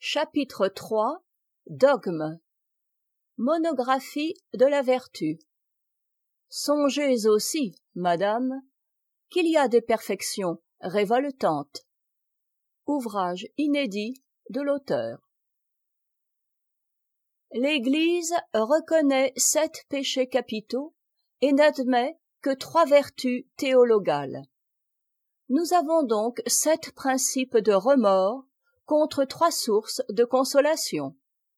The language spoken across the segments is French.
Chapitre III. Dogme. Monographie de la vertu. Songez aussi, madame, qu'il y a des perfections révoltantes. Ouvrage inédit de l'auteur. L'Église reconnaît 7 péchés capitaux et n'admet que 3 vertus théologales. Nous avons donc 7 principes de remords contre 3 sources de consolation.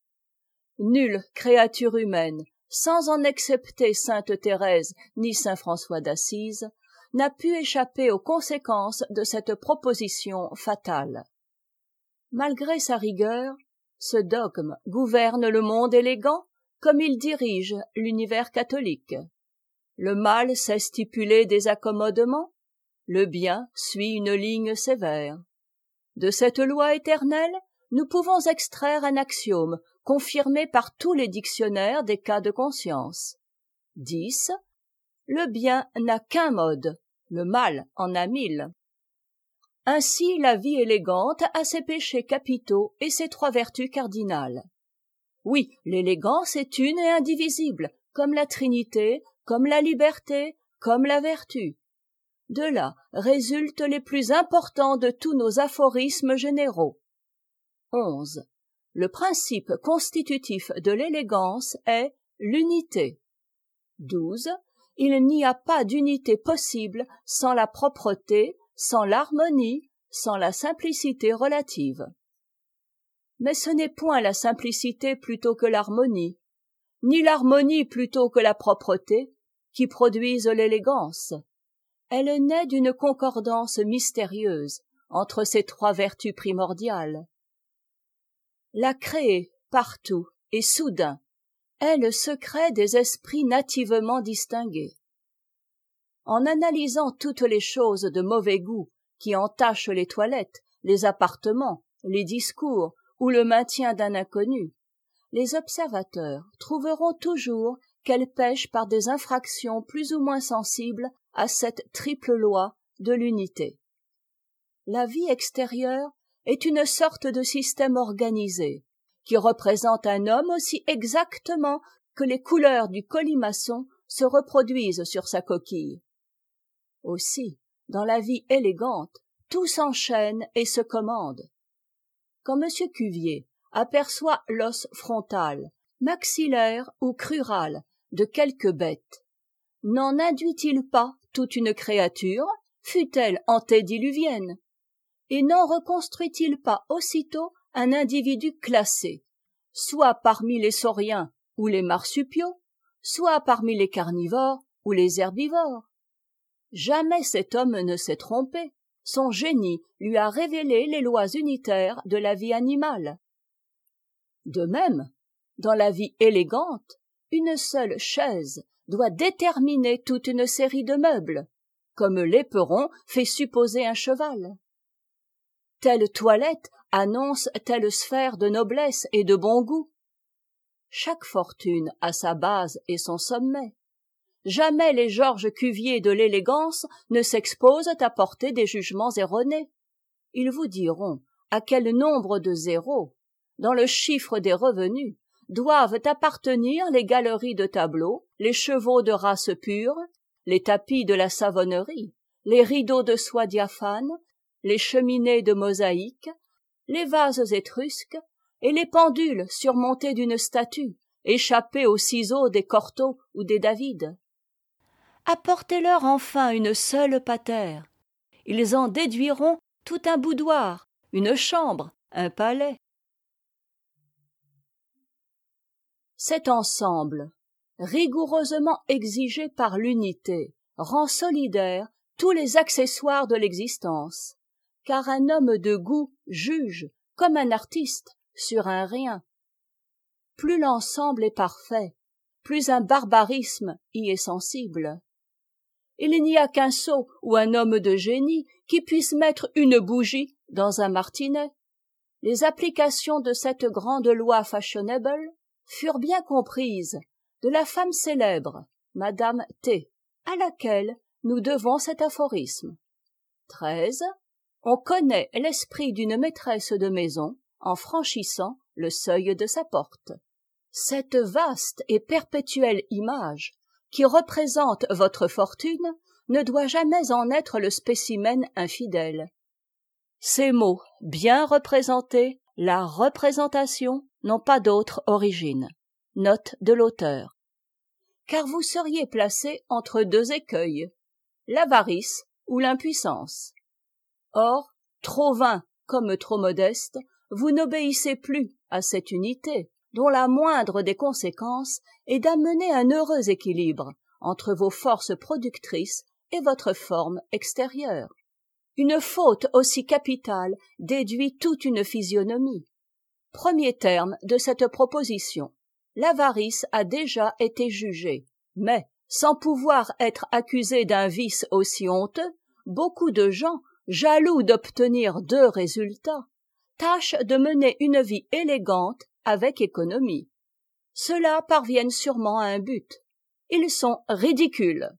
Nulle créature humaine, sans en excepter sainte Thérèse ni saint François d'Assise, n'a pu échapper aux conséquences de cette proposition fatale. Malgré sa rigueur, ce dogme gouverne le monde élégant comme il dirige l'univers catholique. Le mal sait stipuler des accommodements, le bien suit une ligne sévère. De cette loi éternelle, nous pouvons extraire un axiome confirmé par tous les dictionnaires des cas de conscience. 10. Le bien n'a qu'un mode, le mal en a 1000. Ainsi, la vie élégante a ses péchés capitaux et ses 3 vertus cardinales. Oui, l'élégance est une et indivisible, comme la Trinité, comme la liberté, comme la vertu. De là résultent les plus importants de tous nos aphorismes généraux. 11. Le principe constitutif de l'élégance est l'unité. 12. Il n'y a pas d'unité possible sans la propreté, sans l'harmonie, sans la simplicité relative. Mais ce n'est point la simplicité plutôt que l'harmonie, ni l'harmonie plutôt que la propreté, qui produisent l'élégance. Elle naît d'une concordance mystérieuse entre ces 3 vertus primordiales. La créer partout et soudain est le secret des esprits nativement distingués. En analysant toutes les choses de mauvais goût qui entachent les toilettes, les appartements, les discours ou le maintien d'un inconnu, les observateurs trouveront toujours qu'elles pèchent par des infractions plus ou moins sensibles à cette triple loi de l'unité. La vie extérieure est une sorte de système organisé qui représente un homme aussi exactement que les couleurs du colimaçon se reproduisent sur sa coquille. Aussi, dans la vie élégante, tout s'enchaîne et se commande. Quand M. Cuvier aperçoit l'os frontal, maxillaire ou crural de quelque bête, n'en induit-il pas toute une créature, fût-elle antédiluvienne, et n'en reconstruit-il pas aussitôt un individu classé, soit parmi les sauriens ou les marsupiaux, soit parmi les carnivores ou les herbivores? Jamais cet homme ne s'est trompé, son génie lui a révélé les lois unitaires de la vie animale. De même, dans la vie élégante, une seule chaise doit déterminer toute une série de meubles, comme l'éperon fait supposer un cheval. Telle toilette annonce telle sphère de noblesse et de bon goût. Chaque fortune a sa base et son sommet. Jamais les Georges Cuvier de l'élégance ne s'exposent à porter des jugements erronés. Ils vous diront à quel nombre de zéros, dans le chiffre des revenus, doivent appartenir les galeries de tableaux, les chevaux de race pure, les tapis de la savonnerie, les rideaux de soie diaphane, les cheminées de mosaïque, les vases étrusques et les pendules surmontées d'une statue, échappées aux ciseaux des Cortot ou des David. Apportez-leur enfin une seule patère. Ils en déduiront tout un boudoir, une chambre, un palais. Cet ensemble, rigoureusement exigé par l'unité, rend solidaires tous les accessoires de l'existence, car un homme de goût juge, comme un artiste, sur un rien. Plus l'ensemble est parfait, plus un barbarisme y est sensible. Il n'y a qu'un sot ou un homme de génie qui puisse mettre une bougie dans un martinet. Les applications de cette grande loi fashionable furent bien comprises de la femme célèbre, Madame T, à laquelle nous devons cet aphorisme. 13. On connaît l'esprit d'une maîtresse de maison en franchissant le seuil de sa porte. Cette vaste et perpétuelle image qui représente votre fortune ne doit jamais en être le spécimen infidèle. Ces mots bien représentés, la représentation, n'ont pas d'autre origine. Note de l'auteur. Car vous seriez placé entre deux écueils, l'avarice ou l'impuissance. Or, trop vain comme trop modeste, vous n'obéissez plus à cette unité, dont la moindre des conséquences est d'amener un heureux équilibre entre vos forces productrices et votre forme extérieure. Une faute aussi capitale déduit toute une physionomie. Premier terme de cette proposition. L'avarice a déjà été jugée, mais, sans pouvoir être accusée d'un vice aussi honteux, beaucoup de gens, jaloux d'obtenir deux résultats, tâchent de mener une vie élégante avec économie. Ceux-là parviennent sûrement à un but. Ils sont ridicules.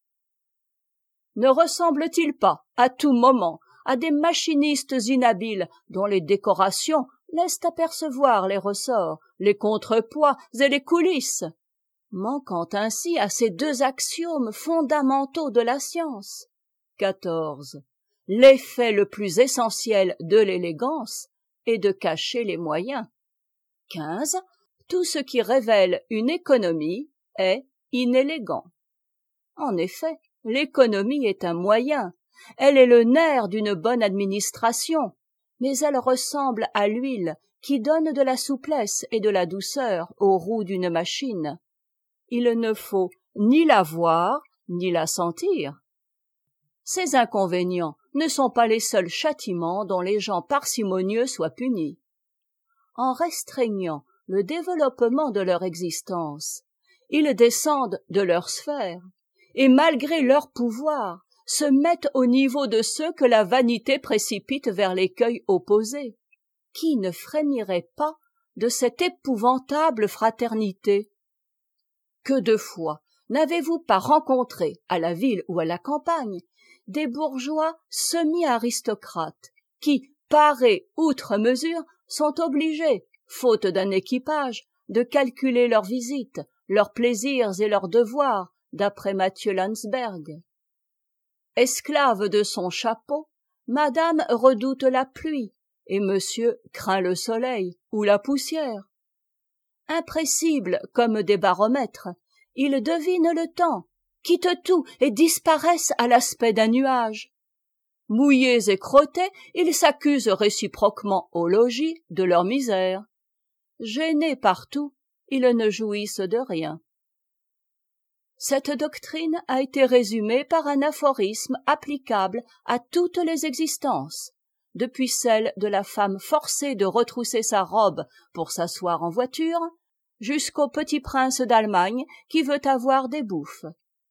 Ne ressemblent-ils pas, à tout moment, à des machinistes inhabiles dont les décorations laissent apercevoir les ressorts, les contrepoids et les coulisses, manquant ainsi à ces deux axiomes fondamentaux de la science? 14. L'effet le plus essentiel de l'élégance est de cacher les moyens. 15. Tout ce qui révèle une économie est inélégant. En effet, l'économie est un moyen, elle est le nerf d'une bonne administration, mais elle ressemble à l'huile qui donne de la souplesse et de la douceur aux roues d'une machine. Il ne faut ni la voir, ni la sentir. Ces inconvénients ne sont pas les seuls châtiments dont les gens parcimonieux soient punis. En restreignant le développement de leur existence, ils descendent de leur sphère, et malgré leur pouvoir, se mettent au niveau de ceux que la vanité précipite vers l'écueil opposé. Qui ne frémirait pas de cette épouvantable fraternité? Que de fois n'avez-vous pas rencontré, à la ville ou à la campagne, des bourgeois semi-aristocrates qui, parés outre mesure, sont obligés, faute d'un équipage, de calculer leurs visites, leurs plaisirs et leurs devoirs, d'après Mathieu Landsberg. Esclave de son chapeau, madame redoute la pluie, et monsieur craint le soleil ou la poussière. Impressibles comme des baromètres, ils devinent le temps, quittent tout et disparaissent à l'aspect d'un nuage. Mouillés et crottés, ils s'accusent réciproquement au logis de leur misère. Gênés partout, ils ne jouissent de rien. Cette doctrine a été résumée par un aphorisme applicable à toutes les existences, depuis celle de la femme forcée de retrousser sa robe pour s'asseoir en voiture, jusqu'au petit prince d'Allemagne qui veut avoir des bouffes.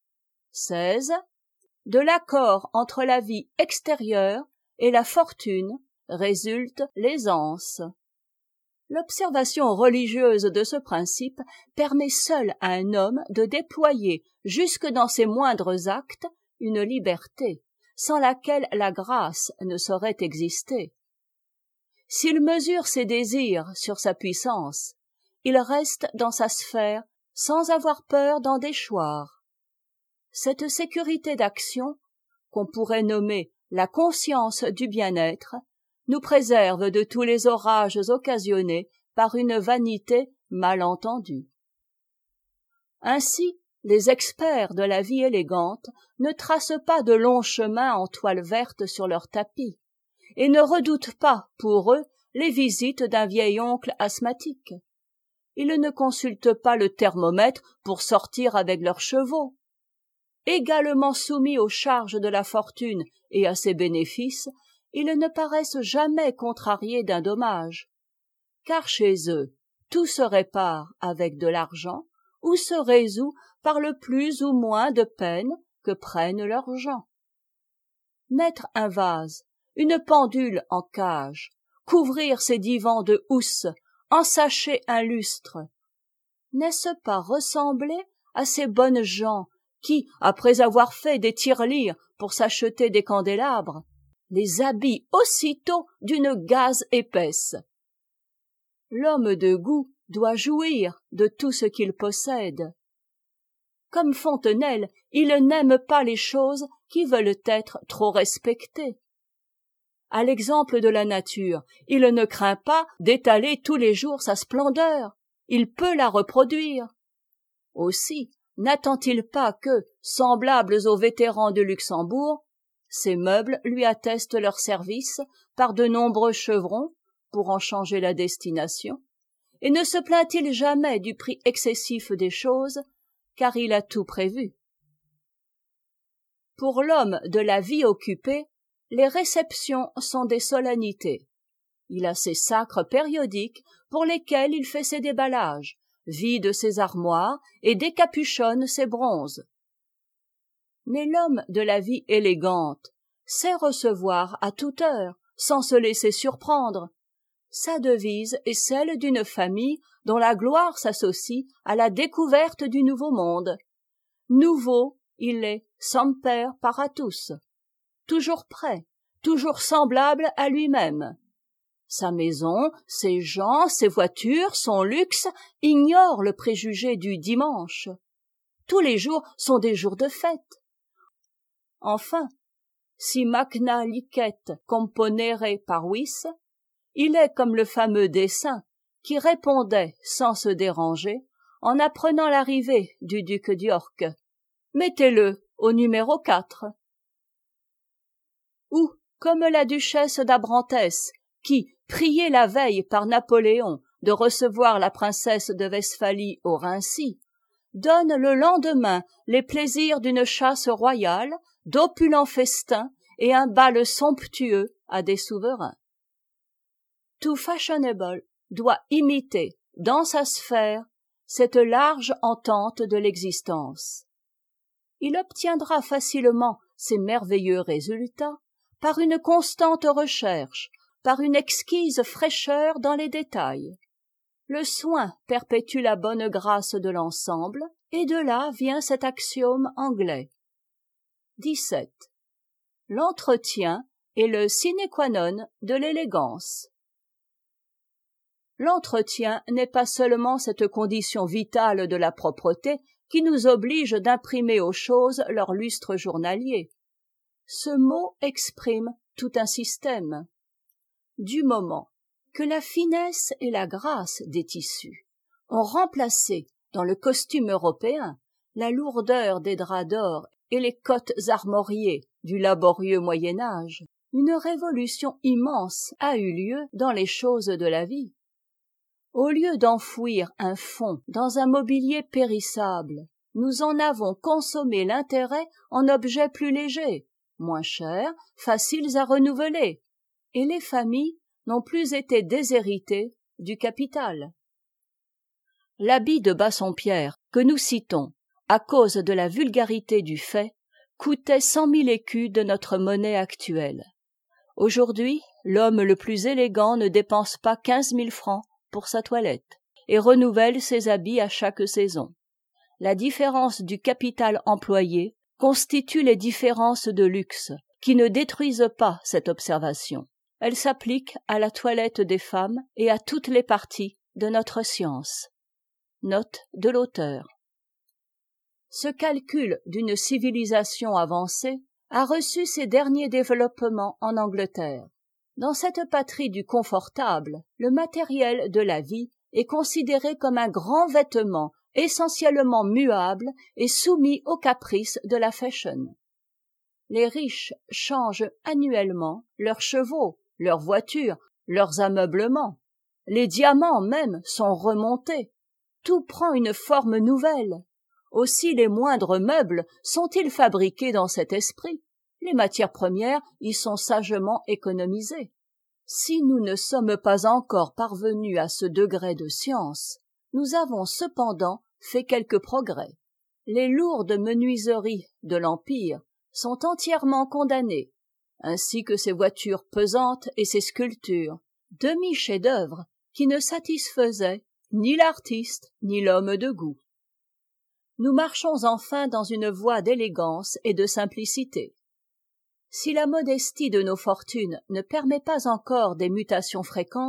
16. De l'accord entre la vie extérieure et la fortune résulte l'aisance. L'observation religieuse de ce principe permet seule à un homme de déployer jusque dans ses moindres actes une liberté, sans laquelle la grâce ne saurait exister. S'il mesure ses désirs sur sa puissance, il reste dans sa sphère sans avoir peur d'en déchoir. Cette sécurité d'action, qu'on pourrait nommer la conscience du bien-être, nous préserve de tous les orages occasionnés par une vanité mal entendue. Ainsi, les experts de la vie élégante ne tracent pas de longs chemins en toile verte sur leur tapis, et ne redoutent pas, pour eux, les visites d'un vieil oncle asthmatique. Ils ne consultent pas le thermomètre pour sortir avec leurs chevaux. Également soumis aux charges de la fortune et à ses bénéfices, ils ne paraissent jamais contrariés d'un dommage, car chez eux, tout se répare avec de l'argent ou se résout par le plus ou moins de peine que prennent leurs gens. Mettre un vase, une pendule en cage, couvrir ses divans de housses, ensacher un lustre, n'est-ce pas ressembler à ces bonnes gens qui, après avoir fait des tirelires pour s'acheter des candélabres, les habillent aussitôt d'une gaze épaisse, L'homme de goût doit jouir de tout ce qu'il possède. Comme Fontenelle, il n'aime pas les choses qui veulent être trop respectées. À l'exemple de la nature, il ne craint pas d'étaler tous les jours sa splendeur, il peut la reproduire. Aussi, n'attend-il pas que, semblables aux vétérans de Luxembourg, ces meubles lui attestent leur service par de nombreux chevrons pour en changer la destination, et ne se plaint-il jamais du prix excessif des choses, car il a tout prévu. Pour l'homme de la vie occupée, les réceptions sont des solennités. Il a ses sacres périodiques pour lesquels il fait ses déballages, vide ses armoires et décapuchonne ses bronzes. Mais l'homme de la vie élégante sait recevoir à toute heure, sans se laisser surprendre. Sa devise est celle d'une famille dont la gloire s'associe à la découverte du nouveau monde. Nouveau, il est semper paratus, toujours prêt, toujours semblable à lui-même. Sa maison, ses gens, ses voitures, son luxe ignorent le préjugé du dimanche. Tous les jours sont des jours de fête. Enfin, si magna licet componere parvis, il est comme le fameux Dessein qui répondait sans se déranger en apprenant l'arrivée du duc d'York. Mettez-le au numéro 4. Ou comme la duchesse d'Abrantès, qui, priée la veille par Napoléon de recevoir la princesse de Westphalie au Rhinci, donne le lendemain les plaisirs d'une chasse royale, d'opulents festins et un bal somptueux à des souverains. Tout fashionable doit imiter, dans sa sphère, cette large entente de l'existence. Il obtiendra facilement ces merveilleux résultats par une constante recherche, par une exquise fraîcheur dans les détails. Le soin perpétue la bonne grâce de l'ensemble, et de là vient cet axiome anglais. 17. L'entretien est le sine qua non de l'élégance. L'entretien n'est pas seulement cette condition vitale de la propreté qui nous oblige d'imprimer aux choses leur lustre journalier. Ce mot exprime tout un système. Du moment que la finesse et la grâce des tissus ont remplacé dans le costume européen la lourdeur des draps d'or et les cottes armoriées du laborieux Moyen-Âge, une révolution immense a eu lieu dans les choses de la vie. Au lieu d'enfouir un fonds dans un mobilier périssable, nous en avons consommé l'intérêt en objets plus légers, moins chers, faciles à renouveler, et les familles n'ont plus été déshéritées du capital. L'habit de Bassompierre, que nous citons, à cause de la vulgarité du fait, coûtait 100 000 écus de notre monnaie actuelle. Aujourd'hui, l'homme le plus élégant ne dépense pas 15 000 francs pour sa toilette, et renouvelle ses habits à chaque saison. La différence du capital employé constitue les différences de luxe, qui ne détruisent pas cette observation. Elles s'appliquent à la toilette des femmes et à toutes les parties de notre science. Note de l'auteur. Ce calcul d'une civilisation avancée a reçu ses derniers développements en Angleterre. Dans cette patrie du confortable, le matériel de la vie est considéré comme un grand vêtement essentiellement muable et soumis aux caprices de la fashion. Les riches changent annuellement leurs chevaux, leurs voitures, leurs ameublements. Les diamants même sont remontés. Tout prend une forme nouvelle. Aussi les moindres meubles sont-ils fabriqués dans cet esprit. Les matières premières y sont sagement économisées. Si nous ne sommes pas encore parvenus à ce degré de science, nous avons cependant fait quelques progrès. Les lourdes menuiseries de l'Empire sont entièrement condamnées, ainsi que ses voitures pesantes et ses sculptures, demi-chefs-d'œuvre qui ne satisfaisaient ni l'artiste ni l'homme de goût. Nous marchons enfin dans une voie d'élégance et de simplicité. Si la modestie de nos fortunes ne permet pas encore des mutations fréquentes,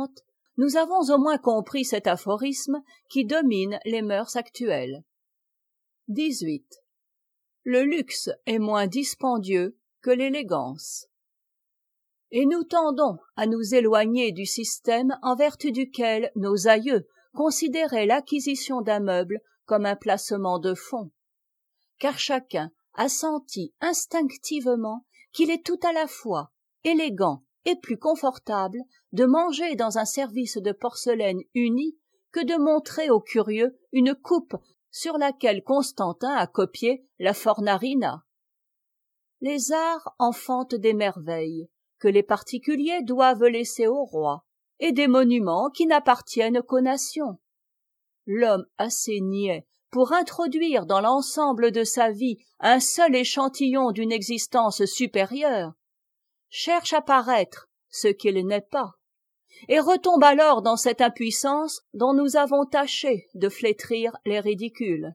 nous avons au moins compris cet aphorisme qui domine les mœurs actuelles. 18. Le luxe est moins dispendieux que l'élégance. Et nous tendons à nous éloigner du système en vertu duquel nos aïeux considéraient l'acquisition d'un meuble comme un placement de fonds, car chacun a senti instinctivement qu'il est tout à la fois élégant et plus confortable de manger dans un service de porcelaine uni que de montrer aux curieux une coupe sur laquelle Constantin a copié la Fornarina. Les arts enfantent des merveilles que les particuliers doivent laisser au roi, et des monuments qui n'appartiennent qu'aux nations. L'homme assez niais pour introduire dans l'ensemble de sa vie un seul échantillon d'une existence supérieure cherche à paraître ce qu'il n'est pas, et retombe alors dans cette impuissance dont nous avons tâché de flétrir les ridicules.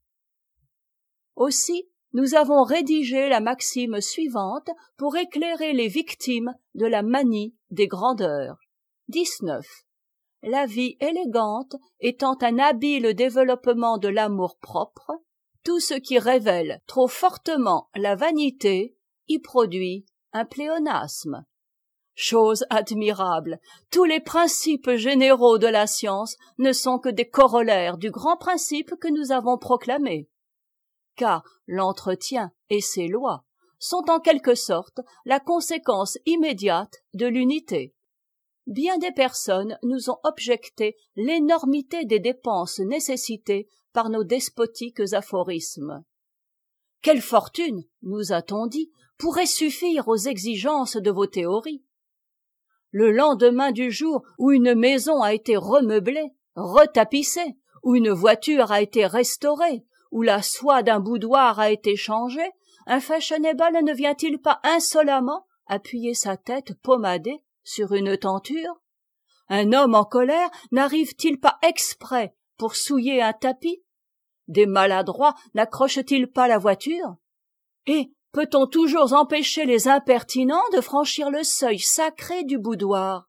Aussi, nous avons rédigé la maxime suivante pour éclairer les victimes de la manie des grandeurs. 19. La vie élégante étant un habile développement de l'amour-propre, tout ce qui révèle trop fortement la vanité y produit un pléonasme. Chose admirable, tous les principes généraux de la science ne sont que des corollaires du grand principe que nous avons proclamé. Car l'entretien et ses lois sont en quelque sorte la conséquence immédiate de l'unité. Bien des personnes nous ont objecté l'énormité des dépenses nécessitées par nos despotiques aphorismes. Quelle fortune, nous a-t-on dit, pourrait suffire aux exigences de vos théories? Le lendemain du jour où une maison a été remeublée, retapissée, où une voiture a été restaurée, où la soie d'un boudoir a été changée, un fashionable ne vient-il pas insolemment appuyer sa tête pommadée sur une tenture? Un homme en colère n'arrive-t-il pas exprès pour souiller un tapis? Des maladroits n'accrochent-ils pas la voiture? Et peut-on toujours empêcher les impertinents de franchir le seuil sacré du boudoir?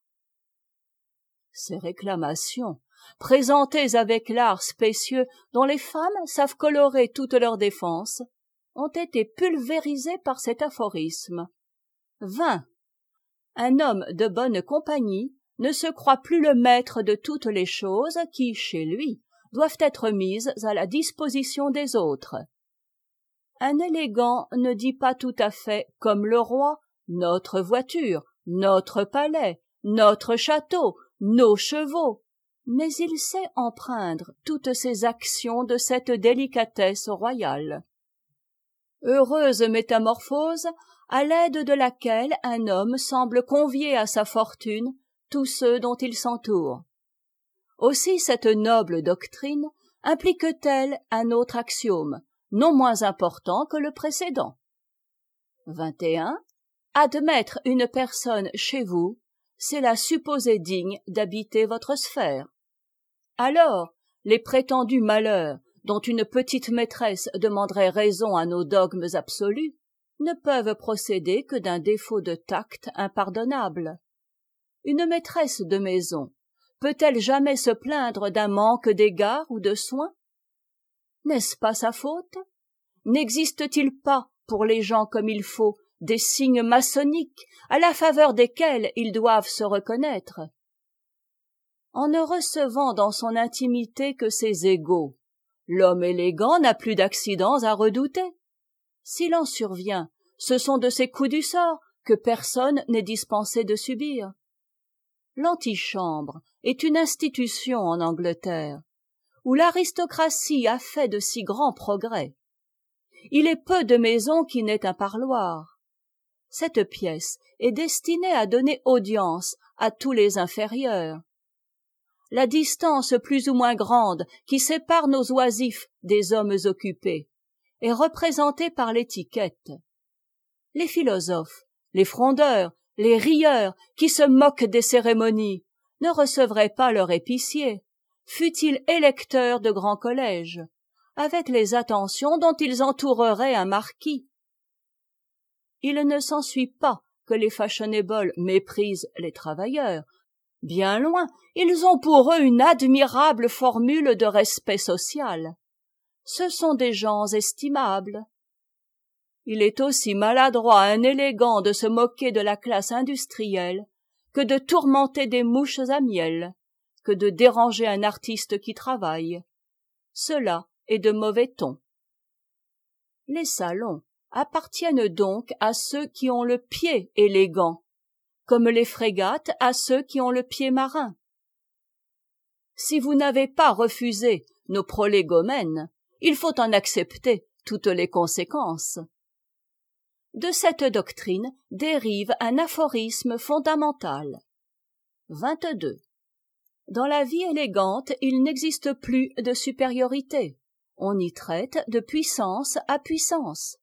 Ces réclamations, présentées avec l'art spécieux dont les femmes savent colorer toute leur défense, ont été pulvérisées par cet aphorisme. 20. Un homme de bonne compagnie ne se croit plus le maître de toutes les choses qui, chez lui, doivent être mises à la disposition des autres. Un élégant ne dit pas tout à fait comme le roi, notre voiture, notre palais, notre château, nos chevaux, mais il sait empreindre toutes ses actions de cette délicatesse royale. Heureuse métamorphose à l'aide de laquelle un homme semble convier à sa fortune tous ceux dont il s'entoure. Aussi cette noble doctrine implique-t-elle un autre axiome, non moins important que le précédent. 21. Admettre une personne chez vous, c'est la supposer digne d'habiter votre sphère. Alors, les prétendus malheurs dont une petite maîtresse demanderait raison à nos dogmes absolus ne peuvent procéder que d'un défaut de tact impardonnable. Une maîtresse de maison peut-elle jamais se plaindre d'un manque d'égard ou de soin? N'est-ce pas sa faute? N'existe-t-il pas, pour les gens comme il faut, des signes maçonniques à la faveur desquels ils doivent se reconnaître? En ne recevant dans son intimité que ses égaux, l'homme élégant n'a plus d'accidents à redouter. S'il en survient, ce sont de ces coups du sort que personne n'est dispensé de subir. L'antichambre est une institution en Angleterre, où l'aristocratie a fait de si grands progrès. Il est peu de maisons qui n'aient un parloir. Cette pièce est destinée à donner audience à tous les inférieurs. La distance plus ou moins grande qui sépare nos oisifs des hommes occupés est représentée par l'étiquette. Les philosophes, les frondeurs, les rieurs qui se moquent des cérémonies ne recevraient pas leur épicier, fût-il électeur de grands collèges, avec les attentions dont ils entoureraient un marquis. Il ne s'ensuit pas que les fashionables méprisent les travailleurs, Bien loin, ils ont pour eux une admirable formule de respect social. Ce sont des gens estimables. Il est aussi maladroit à un élégant de se moquer de la classe industrielle que de tourmenter des mouches à miel, que de déranger un artiste qui travaille. Cela est de mauvais ton. Les salons appartiennent donc à ceux qui ont le pied élégant, comme les frégates à ceux qui ont le pied marin. Si vous n'avez pas refusé nos prolégomènes, il faut en accepter toutes les conséquences. De cette doctrine dérive un aphorisme fondamental. 22. Dans la vie élégante, il n'existe plus de supériorité. On y traite de puissance à puissance.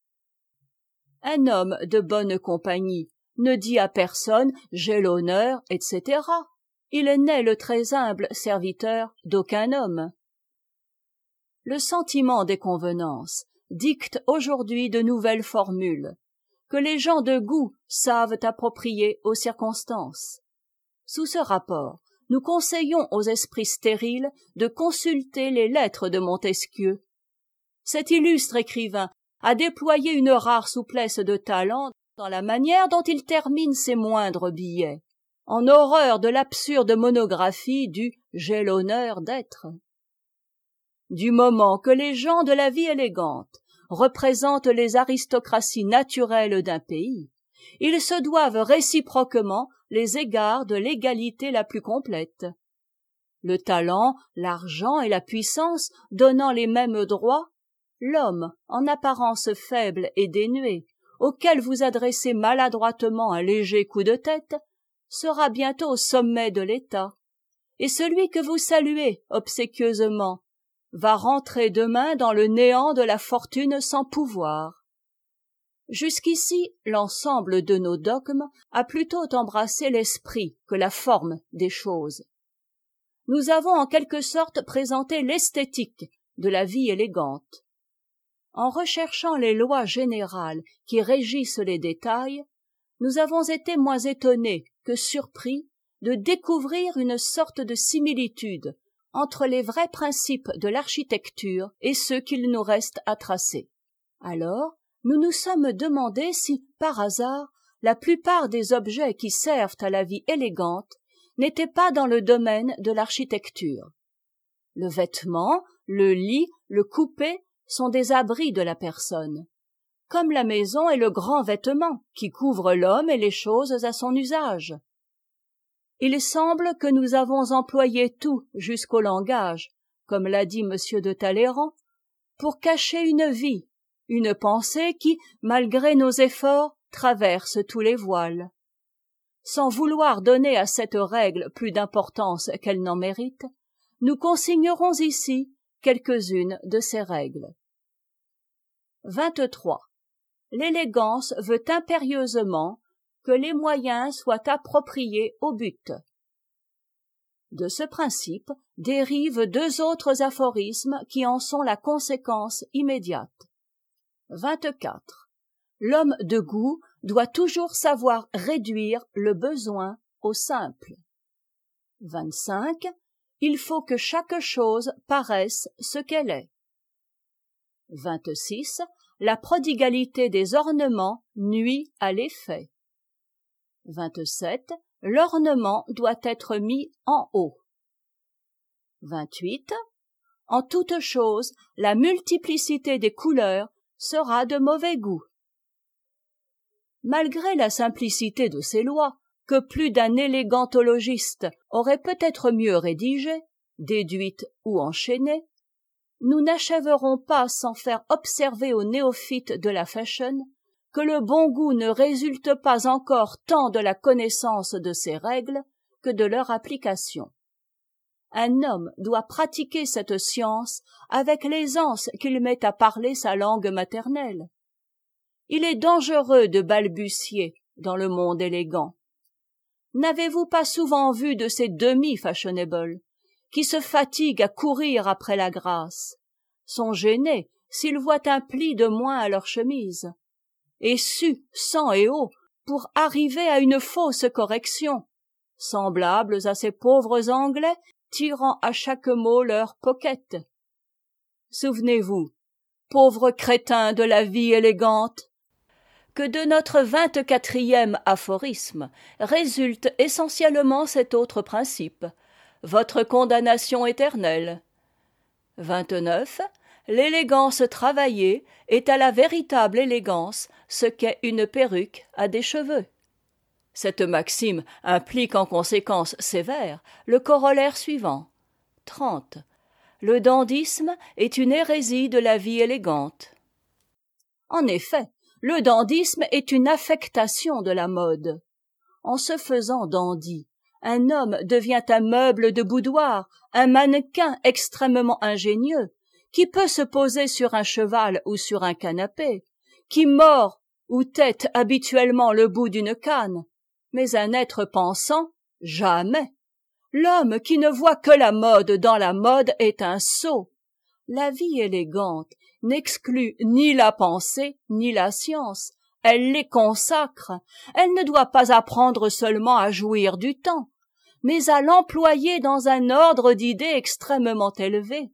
Un homme de bonne compagnie ne dit à personne « j'ai l'honneur », etc. Il n'est le très humble serviteur d'aucun homme. Le sentiment des convenances dicte aujourd'hui de nouvelles formules, que les gens de goût savent approprier aux circonstances. Sous ce rapport, nous conseillons aux esprits stériles de consulter les lettres de Montesquieu. Cet illustre écrivain a déployé une rare souplesse de talent dans la manière dont il termine ses moindres billets, en horreur de l'absurde monographie du « j'ai l'honneur d'être ». Du moment que les gens de la vie élégante représentent les aristocraties naturelles d'un pays, ils se doivent réciproquement les égards de l'égalité la plus complète. Le talent, l'argent et la puissance donnant les mêmes droits, l'homme, en apparence faible et dénué, auquel vous adressez maladroitement un léger coup de tête, sera bientôt au sommet de l'État, et celui que vous saluez obséquieusement va rentrer demain dans le néant de la fortune sans pouvoir. Jusqu'ici, l'ensemble de nos dogmes a plutôt embrassé l'esprit que la forme des choses. Nous avons en quelque sorte présenté l'esthétique de la vie élégante. En recherchant les lois générales qui régissent les détails, nous avons été moins étonnés que surpris de découvrir une sorte de similitude entre les vrais principes de l'architecture et ceux qu'il nous reste à tracer. Alors, nous nous sommes demandé si, par hasard, la plupart des objets qui servent à la vie élégante n'étaient pas dans le domaine de l'architecture. Le vêtement, le lit, le coupé sont des abris de la personne, comme la maison est le grand vêtement qui couvre l'homme et les choses à son usage. Il semble que nous avons employé tout jusqu'au langage, comme l'a dit M. de Talleyrand, pour cacher une vie, une pensée qui, malgré nos efforts, traverse tous les voiles. Sans vouloir donner à cette règle plus d'importance qu'elle n'en mérite, nous consignerons ici quelques-unes de ces règles. 23. L'élégance veut impérieusement que les moyens soient appropriés au but. De ce principe dérivent deux autres aphorismes qui en sont la conséquence immédiate. 24. L'homme de goût doit toujours savoir réduire le besoin au simple. 25. Il faut que chaque chose paraisse ce qu'elle est. 26. La prodigalité des ornements nuit à l'effet. 27. L'ornement doit être mis en haut. 28. En toute chose, la multiplicité des couleurs sera de mauvais goût. Malgré la simplicité de ces lois, que plus d'un élégantologiste aurait peut-être mieux rédigées, déduites ou enchaînées, nous n'achèverons pas sans faire observer aux néophytes de la fashion que le bon goût ne résulte pas encore tant de la connaissance de ces règles que de leur application. Un homme doit pratiquer cette science avec l'aisance qu'il met à parler sa langue maternelle. Il est dangereux de balbutier dans le monde élégant. N'avez-vous pas souvent vu de ces demi-fashionables qui se fatiguent à courir après la grâce, sont gênés s'ils voient un pli de moins à leur chemise, et suent sang et eau pour arriver à une fausse correction, semblables à ces pauvres Anglais tirant à chaque mot leur pocket. Souvenez-vous, pauvres crétins de la vie élégante, que de notre 24e aphorisme résulte essentiellement cet autre principe, votre condamnation éternelle. 29. L'élégance travaillée est à la véritable élégance ce qu'est une perruque à des cheveux. Cette maxime implique en conséquence sévère le corollaire suivant. 30. Le dandysme est une hérésie de la vie élégante. En effet, le dandysme est une affectation de la mode. En se faisant dandy, un homme devient un meuble de boudoir, un mannequin extrêmement ingénieux, qui peut se poser sur un cheval ou sur un canapé, qui mord ou tette habituellement le bout d'une canne, mais un être pensant, jamais. L'homme qui ne voit que la mode dans la mode est un sot. La vie élégante n'exclut ni la pensée ni la science, elle les consacre. Elle ne doit pas apprendre seulement à jouir du temps, mais à l'employer dans un ordre d'idées extrêmement élevé.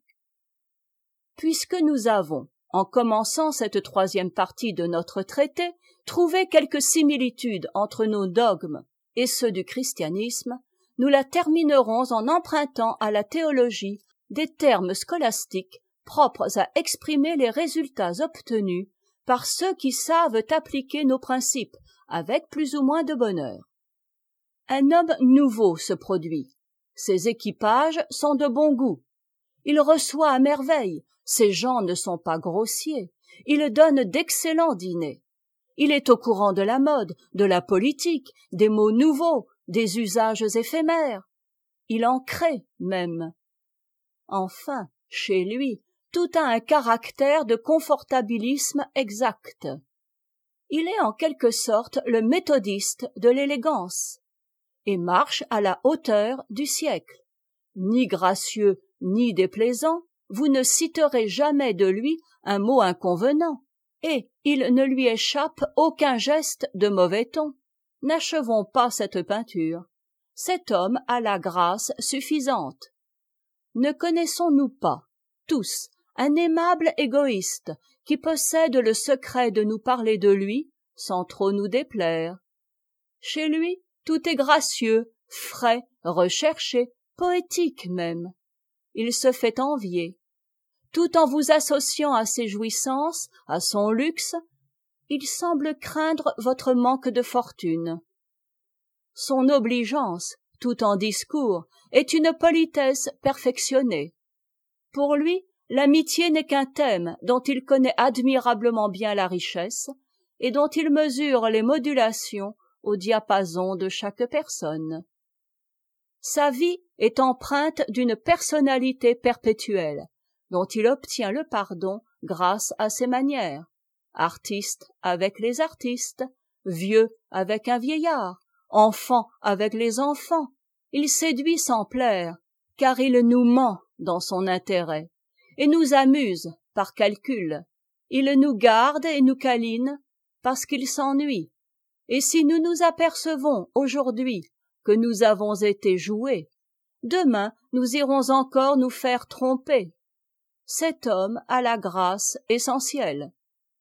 Puisque nous avons, en commençant cette 3e partie de notre traité, trouvé quelques similitudes entre nos dogmes et ceux du christianisme, nous la terminerons en empruntant à la théologie des termes scolastiques propres à exprimer les résultats obtenus par ceux qui savent appliquer nos principes avec plus ou moins de bonheur. Un homme nouveau se produit. Ses équipages sont de bon goût. Il reçoit à merveille. Ses gens ne sont pas grossiers. Il donne d'excellents dîners. Il est au courant de la mode, de la politique, des mots nouveaux, des usages éphémères. Il en crée même. Enfin, chez lui, tout a un caractère de confortabilisme exact. Il est en quelque sorte le méthodiste de l'élégance, et marche à la hauteur du siècle. Ni gracieux, ni déplaisant, vous ne citerez jamais de lui un mot inconvenant, et il ne lui échappe aucun geste de mauvais ton. N'achevons pas cette peinture. Cet homme a la grâce suffisante. Ne connaissons-nous pas, tous, un aimable égoïste qui possède le secret de nous parler de lui sans trop nous déplaire? Chez lui, tout est gracieux, frais, recherché, poétique même. Il se fait envier. Tout en vous associant à ses jouissances, à son luxe, il semble craindre votre manque de fortune. Son obligeance, tout en discours, est une politesse perfectionnée. Pour lui, l'amitié n'est qu'un thème dont il connaît admirablement bien la richesse et dont il mesure les modulations au diapason de chaque personne. Sa vie est empreinte d'une personnalité perpétuelle, dont il obtient le pardon grâce à ses manières. Artiste avec les artistes, vieux avec un vieillard, enfant avec les enfants, il séduit sans plaire, car il nous ment dans son intérêt, et nous amuse par calcul. Il nous garde et nous câline parce qu'il s'ennuie. Et si nous nous apercevons aujourd'hui que nous avons été joués, demain nous irons encore nous faire tromper. Cet homme a la grâce essentielle.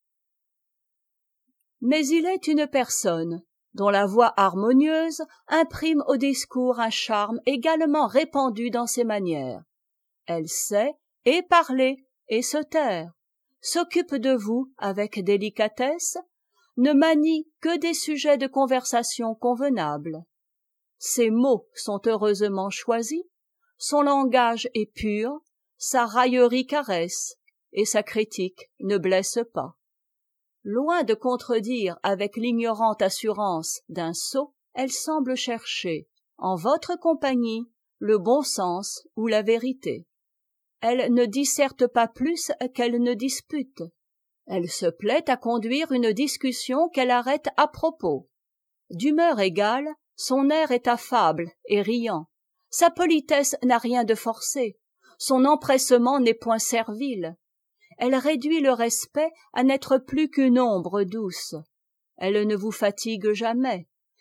Mais il est une personne dont la voix harmonieuse imprime au discours un charme également répandu dans ses manières. Elle sait et parler et se taire, s'occupe de vous avec délicatesse, ne manie que des sujets de conversation convenables. Ses mots sont heureusement choisis, son langage est pur, sa raillerie caresse, et sa critique ne blesse pas. Loin de contredire avec l'ignorante assurance d'un sot, elle semble chercher, en votre compagnie, le bon sens ou la vérité. Elle ne disserte pas plus qu'elle ne dispute. Elle se plaît à conduire une discussion qu'elle arrête à propos. D'humeur égale, son air est affable et riant. Sa politesse n'a rien de forcé. Son empressement n'est point servile. Elle réduit le respect à n'être plus qu'une ombre douce. Elle ne vous fatigue jamais.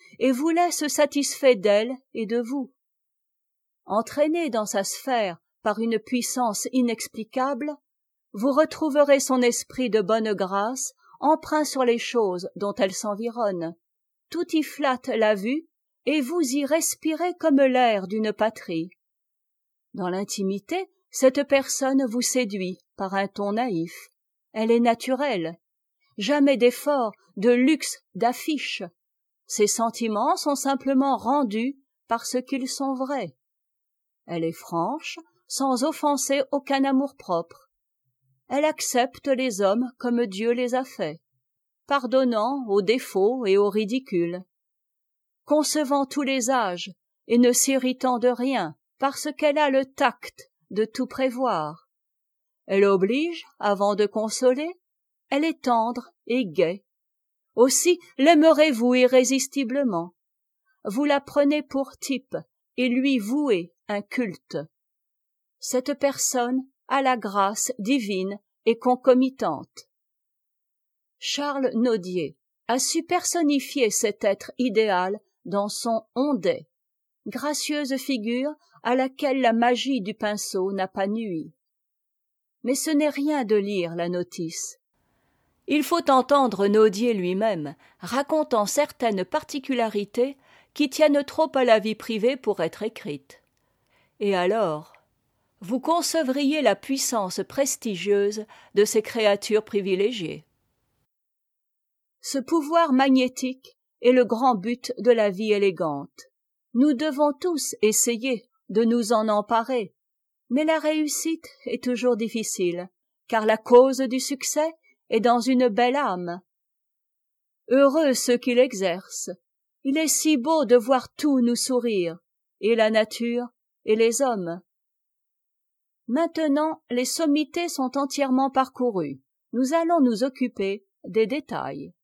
et vous laisse satisfait d'elle et de vous. Entraîné dans sa sphère par une puissance inexplicable, vous retrouverez son esprit de bonne grâce empreint sur les choses dont elle s'environne. Tout y flatte la vue, et vous y respirez comme l'air d'une patrie. Dans l'intimité, cette personne vous séduit par un ton naïf. Elle est naturelle. Jamais d'effort, de luxe, d'affiche. Ses sentiments sont simplement rendus parce qu'ils sont vrais. Elle est franche, sans offenser aucun amour-propre. Elle accepte les hommes comme Dieu les a faits, pardonnant aux défauts et aux ridicules, concevant tous les âges et ne s'irritant de rien, parce qu'elle a le tact de tout prévoir. Elle oblige avant de consoler, elle est tendre et gaie. Aussi l'aimerez-vous irrésistiblement. Vous la prenez pour type et lui vouez un culte. Cette personne a la grâce divine et concomitante. Charles Nodier a su personnifier cet être idéal dans son Ondée, gracieuse figure à laquelle la magie du pinceau n'a pas nui. Mais ce n'est rien de lire la notice. Il faut entendre Nodier lui-même racontant certaines particularités qui tiennent trop à la vie privée pour être écrites. Et alors, vous concevriez la puissance prestigieuse de ces créatures privilégiées. Ce pouvoir magnétique est le grand but de la vie élégante. Nous devons tous essayer de nous en emparer, mais la réussite est toujours difficile, car la cause du succès est dans une belle âme. Heureux ceux qui l'exercent. Il est si beau de voir tout nous sourire, et la nature, et les hommes. Maintenant, les sommités sont entièrement parcourues. Nous allons nous occuper des détails.